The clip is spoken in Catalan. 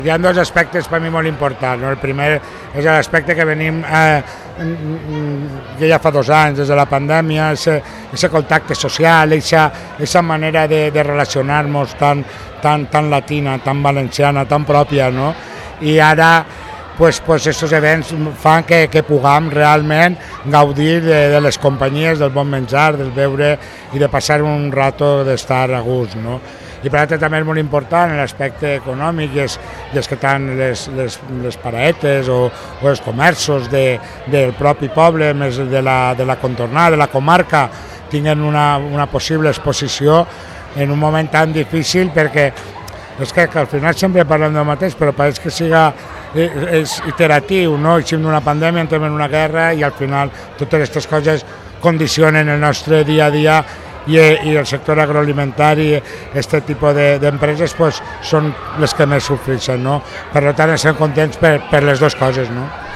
Hi ha dos aspectes per mi molt importants. No? El primer és l'aspecte que venim que ja fa 2 anys, des de la pandèmia, aquest contacte social, aquesta manera de relacionar-nos tan latina, tan valenciana, tan pròpia, no? I ara aquests events fan que puguem realment gaudir de les companyies, del bon menjar, del beure i de passar un rato d'estar a gust, no? I per altre també és molt important l'aspecte econòmic i és que tant les paraetes o els comerços del propi poble, més de la contornada, de la comarca, tinguen una possible exposició en un moment tan difícil, perquè és que al final sempre parlem del mateix, però pareix que és iteratiu, no? Eixim d'una pandèmia, entrem en una guerra i al final totes aquestes coses condicionen el nostre dia a dia i el sector agroalimentari, aquest tipus d'empreses són les que més sofreixen, no? Per tant, estem contents per les dues coses, no?